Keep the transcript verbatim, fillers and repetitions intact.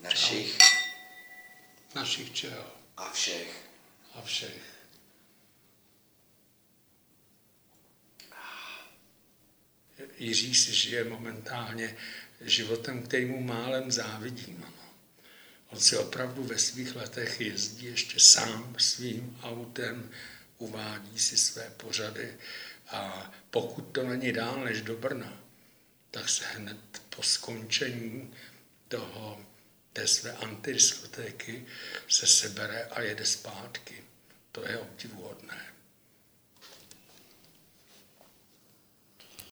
Našich. Čau. Našich čeho? A všech. A všech. Jiří si žije momentálně životem, který mu málem závidím. Ano. On si opravdu ve svých letech jezdí ještě sám svým autem, uvádí si své pořady a pokud to není dál než do Brna, tak se hned po skončení toho, té své antidiskotéky se sebere a jede zpátky. To je obdivuhodné.